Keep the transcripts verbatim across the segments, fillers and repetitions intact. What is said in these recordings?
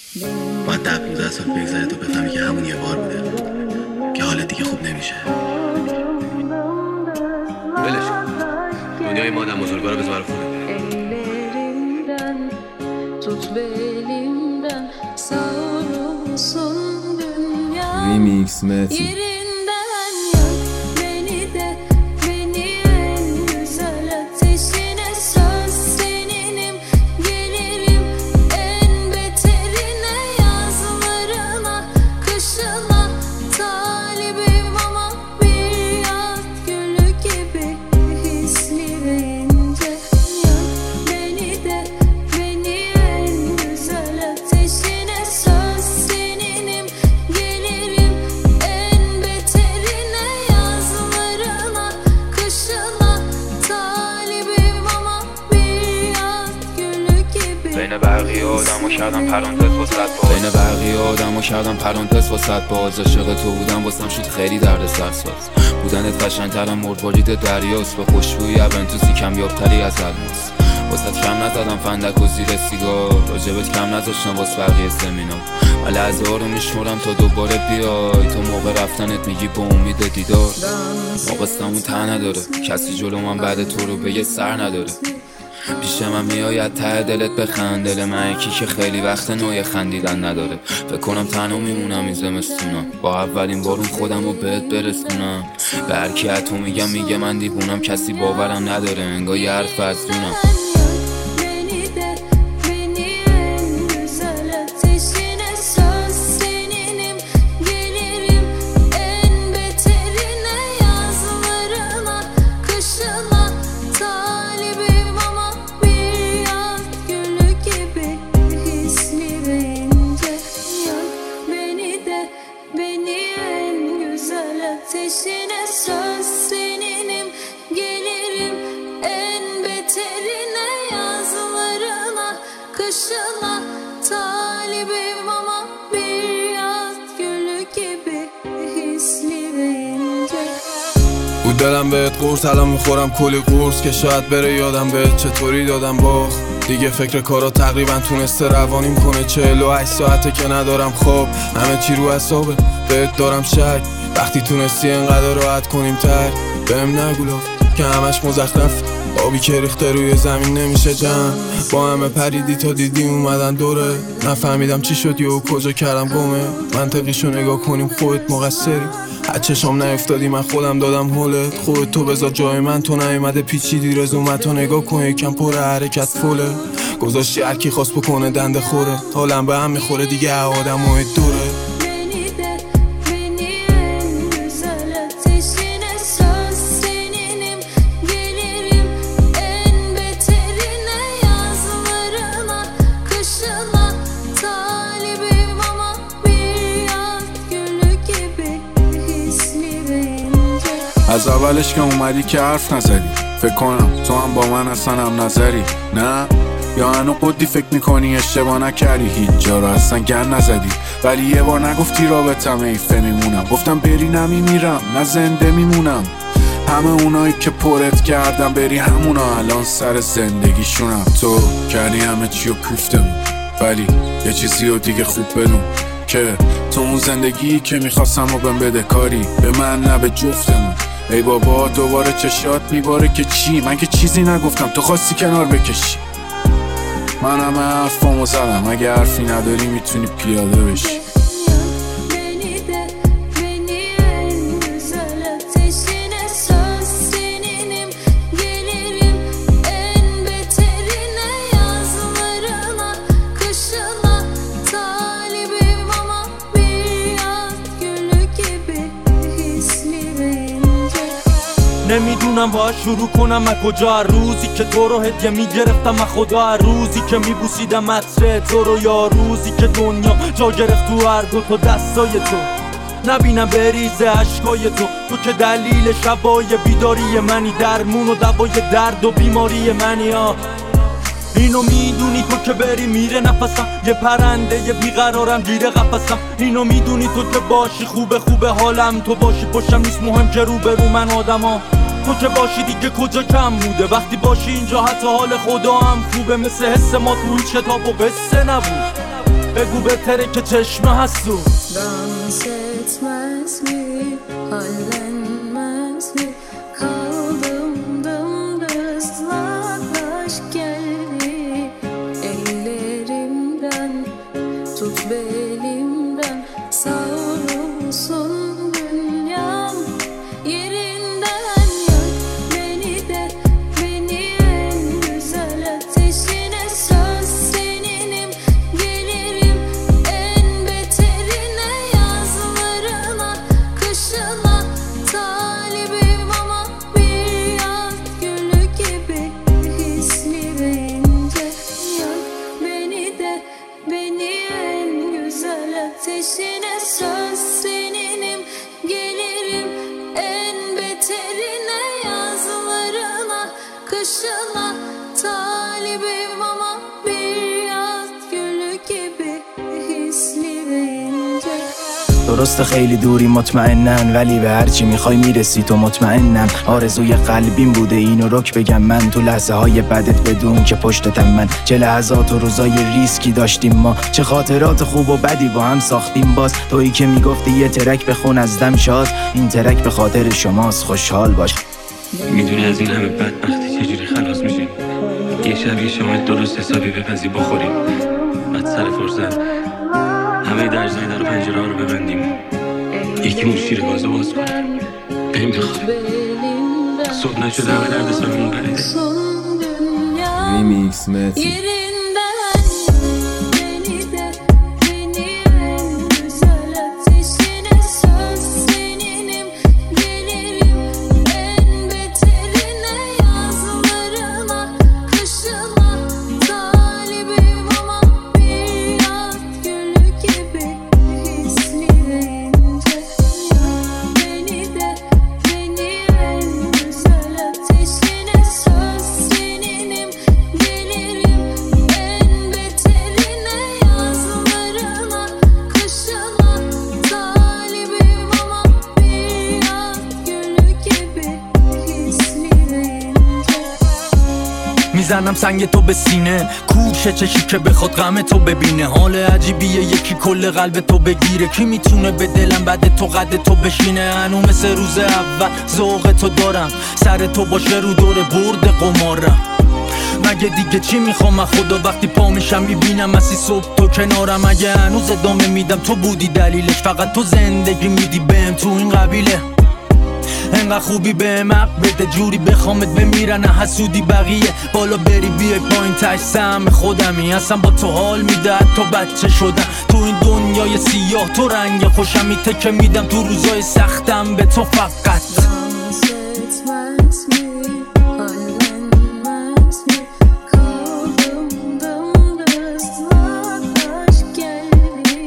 باید ده پونزده سال بگذره تا بفهمی که همون یه بار بوده، که حالت دیگه خوب نمیشه. ولش دنیای ما آدم بزرگوارا بذار خونه. Ellerimden tut belimden savrulsun dünya. Remix Messi. Yerinden yak beni de, beni en güzel ateşine. Söz seninim, gelirim en beterine. Yazlarına, kışına talibim ama bir yaz gülü gibi hisli ve ince. Yak beni de, beni en güzel ateşine. Söz seninim, gelirim en beterine. Yazlarına, kışına talibim ama bir yaz gülü gibi. بین بقیه آدمو کردم پرانتز واسط باز بین بقیه آدمو کردم پرانتز واسط باز عاشق تو بودم واسم شد خیلی درد سرساز بودنت قشنگترم مروارید دریاست به خوشبویی اونتوسی کمیابتری از الماس واسط کم نزدم فندک و زیر سیگار راجبت کم نذاشتم واس بقیه سمینار ولی از رو میشمرم تا دوباره بیای تو موقع رفتنت میگی با امید دیدار ما قصدمون ته نداره کسی جلو من بعد تو رو به یه سر نداره پیش من میاید ته دلت بخند دل من یکی که خیلی وقت نوع خندیدن نداره فکر کنم تنها میمونم این زمستونم با اولین بارون خودم رو بهت برسونم به هر کی تو میگم میگه من دیوونم کسی باورم نداره انگار یه حرف از دونم Beni de, beni en güzel ateşine. Söz seninim, gelirim en beterine. Yazlarına, kışına talibim ama bir yaz gülü gibi hisli ve ince. Yak beni de, beni en güzel ateşine. Söz seninim, gelirim en beterine. Yazlarına, kışına talibim ama bir yaz gülü gibi hisli ve ince. بود دلم بهت قرص الان میخورم کلی قرص که شاید بره یادم بهت چطوری دادم باخت دیگه فکر کارا تقریبا تونسته روانیم کنه چهل و هشت ساعته که ندارم خواب همه چی رو حسابه بهت دارم شک وقتی تونستی انقدر راحت کنیم تر بهم نگو لاف که همش مزخرف آبی که ریخته روی زمین نمیشه جمع با همه پریدی تا دیدی اومدن دوره نفهمیدم چی شد و کجا کردم گمه منطقیشو نگاه کنیم خودت مقصری هر چشم نیفتادی من خودم دادم هولت خودت تو بذار جای من تو نیومده پیچیدی رزومت رو نگاه کن یکم پر حرکت فوله گذاشتی هر کی خواست بکنه دنده خوره حالم به هم میخوره دیگه آدم و دوره Beni de, beni en güzel ateşine. Söz seninim, gelirim en beterine. Yazlarına, kışına talibim ama bir yaz gülü gibi hisli ve ince. از اولش که اومدی که حرف نزدی فکر کنم تو هم با من اصلا هم نظری نه یا هنو قدی فکر میکنی اشتباه نکردی هیچ جا رو اصلا گر نزدی ولی یه بار نگفتی رابطم ایفه میمونم گفتم بری نمیمیرم نه زنده میمونم همه اونایی که پرت کردم بری همونا الان سر زندگیشونم تو کردی همه چی رو کوفتمون ولی یه چیزی رو دیگه خوب بدون که تو اون زندگی که میخواستم رو بهم بده کاری به من نه به جفتمون ای بابا دوباره چشات میباره که چی من که چیزی نگفتم تو خواستی کنار بکشی من همه حرفامو زدم اگه حرفی نداری میتونی پیاده بشی Yak beni de, beni en güzel ateşine. Söz seninim, gelirim en beterine. Yazlarına, kışına talibim ama bir yaz gülü gibi hisli ve ince. نمیدونم باید شروع کنم از کجا روزی که تو رو هدیه میگرفتم از خدا روزی که میبوسیدم عطر تو رو یا روزی که دنیا جا گرفت تو هر دو تا دستای تو نبینم بریزه عشقای تو تو که دلیل شبای بیداری منی درمون و دوای درد و بیماری منی ها اینو میدونی تو که بری میره نفسم یه پرنده یه بیقرارم گیره قفسم اینو میدونی تو که باشی خوبه خوبه حالم تو باشی پشتم نیست مهم که رو به رو من آدم ها تو که باشی دیگه کجا کم بوده وقتی باشی اینجا حتی حال خدا هم خوبه مثل حس ما تو هیچ کتاب و قصه نبود بگو بهتره که چشمه هستو Dans etmez mi, hallenmez mi? Kaldım dımdız vaklaş geldi. Ellerimden tut belimden, savrulsun dünyam. Yerinden yak beni de, beni en güzel ateşine. Söz seninim, gelirim en beterine. Yazlarına, kışına talibim ama bir yaz gülü gibi hisli ve ince. Yak beni de, beni en güzel ateşine. Söz seninim, gelirim en beterine. Yazlarına, kışına talibim ama bir yaz gülü gibi hisli ve ince. درسته خیلی دوری مطمئنن ولی به هرچی میخوای میرسی تو مطمئنم آرزوی قلبیم بوده اینو رک بگم من تو لحظه های بدت بدون که پشتتم من چه لحظات و روزای ریسکی داشتیم ما چه خاطرات خوب و بدی با هم ساختیم باز تویی که میگفتی یه ترک بخون از دم شاد این ترک به خاطر شماست خوشحال باش میدونی از این همه بدبختی چجوری خلاص میشیم یه شب یه شمال درست حسابی بپزی بخوریم بعد سر فرصت همه درزهای در پنجره ها رو ببندیم یکی اون شیر گازو باز کنیم بریم بخوریم صبح نشده همه درد سرمون پریده ریمیکس متی Yerinden beni de, beni en güzel ateşine. Söz seninim, gelirim en beterine. Yazlarına, kışına talibim ama bir yaz gülü gibi hisli ve ince. Yak beni de, beni en güzel ateşine. Söz seninim, gelirim en beterine. Yazlarına, kışına talibim ama bir yaz gülü gibi hisli ve ince. میزنم سنگ تو به سینه کوشه چشی که بخواد غم تو ببینه حال عجیبیه یکی کل قلب تو بگیره کی میتونه به دلم بعد تو قد تو بشینه هنو مثل روز اول ذوق تو دارم سر تو باشه رو دور برد قمارم مگه دیگه چی میخوام من خدا وقتی پا میشم میبینم اسی صبح تو کنارم اگه هنوز ادامه میدم تو بودی دلیلش فقط تو زندگی میدی بهم تو این قبیله انقدر خوبی بهم حق بده جوری بخوامت بمیرن حسودی بقیه بالا بری بیای پایین تش سهم خودمی اصلا با تو حال میده تو بچه شدم تو این دنیای سیاه تو رنگ خوشمی تکه میدم تو روزای سختم به تو فقط Dans etmez mi, hallenmez mi? Kaldım dımdız vaklaş geldi.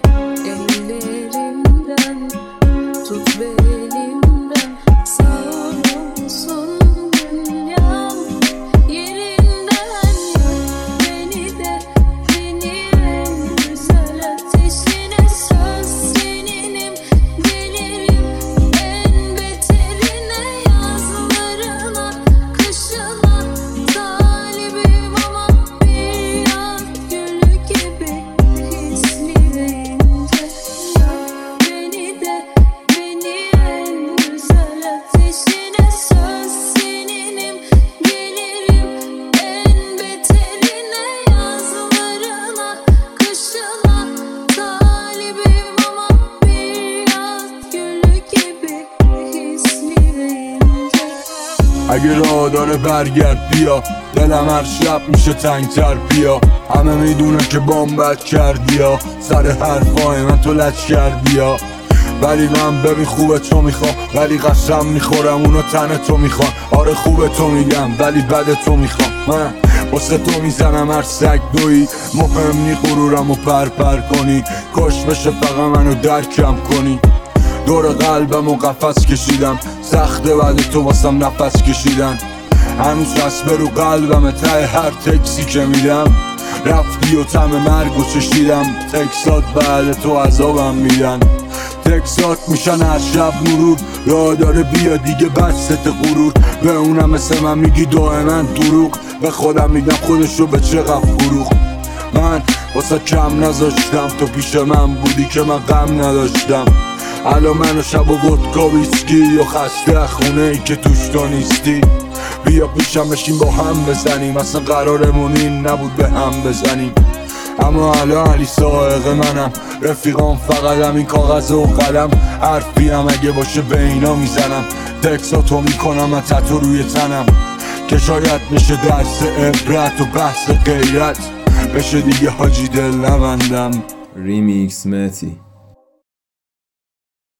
Ellerimden tut belimden, savrulsun dünyam. Yerinden yak beni de, beni en güzel ateşine. Söz seninim, gelirim en beterine. Yazlarına, kışına talibim ama bir yaz gülü gibi hisli ve ince. Yak beni de, beni en güzel ateşine. Söz seninim, gelirim en beterine. Yazlarına, kışına talibim ama bir yaz gülü gibi hisli ve ince. اگه راه داره برگرد بیا دلم هر شب میشه تنگتر بیا همه میدونه که بامبت کردی یا سر حرفای من تو لچ کردی یا ولی من ببین خوبه تو میخوام ولی قسم میخورم اونو تن تو میخوام آره خوبه تو میگم ولی بد تو میخوام من واسه تو میزنم هر سگ دوی مهم نی غرورم و پر پر کنی کش بشه فقط منو درکم کنی دور قلبم و قفس کشیدم سخته بعد تو واسم نفس کشیدن هنوز چسبه رو قلبم ته هر تکسی که میدم رفتی و طعم مرگو چشیدم تکسات بعد تو عذابم میدن تکسات میشن هر شب مرور راه داره بیا دیگه بست غرور به اونم مثل من میگی دائما دروغ به خودم میگم خودشو به چقدر فروخ من واسه کم نذاشتم، تو پیش من بودی که من غم نداشتم. الان من و شب و ودکا ویسکی و خسته خونه ای که توش تو نیستی. بیا پیشم بشین با هم بزنیم، اصلا قرارمون این نبود به هم بزنیم. اما الان علی سائق منم، رفیقام فقط همین کاغذ و قلم. حرفی هم اگه باشه به اینا میزنم، تکساتو میکنم من تتو روی تنم که شاید میشه درس عبرت و بحث غیرت بشه دیگه حاجی دل نبندم. ریمیکس متی